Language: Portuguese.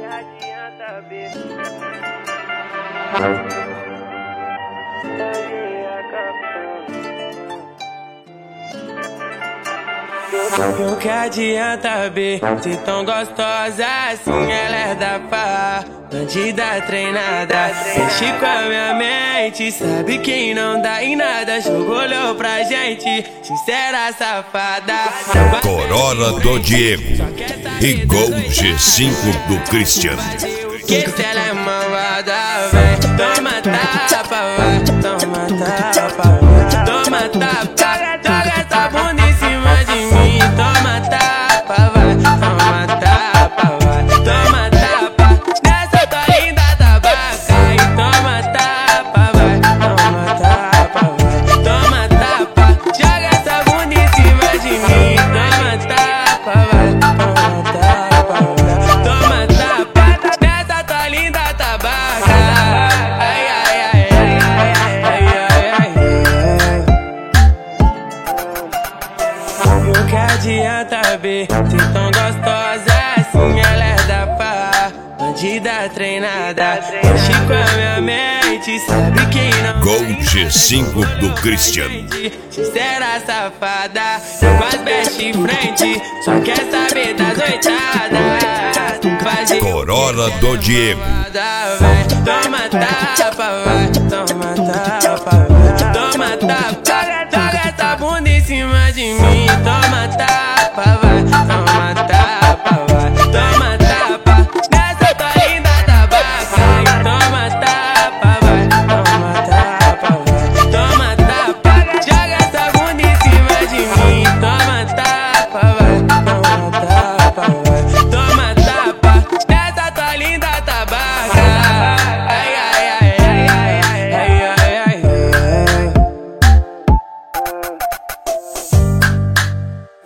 adianta ver. O que adianta ver, se tão gostosa assim, ela é da pá, bandida treinada. Mexe com a minha mente, sabe quem não dá em nada. Jogou olhou pra gente, sincera safada. Corolla do Diego e Gol G5 do Christian. Que se ela é malvada, véi, toma tapa, vai, toma tapa, vai, toma tapa. Joga essa bunda em cima de mim, toma tapa, vai, toma tapa, vai, toma tapa. Nessa tua linda tabaca, e toma tapa, vai, toma tapa, vai, toma tapa. Joga essa bunda em cima de mim, toma tapa, vai, toma tapa, vai, toma tapa. Nessa tua linda tabaca, ai, ai, ai, ai, ai, ai, ai, ai. O que adianta ver, se tão gostosa assim, ela é da pá, bandida treinada. Mexe com a minha mente, sabe quem não Gol G5 do Christian. sincera safada, com as best frente, só quer saber das oitadas. Fazer Corolla do Diego. vai, toma tapa, vai, toma tapa, vai.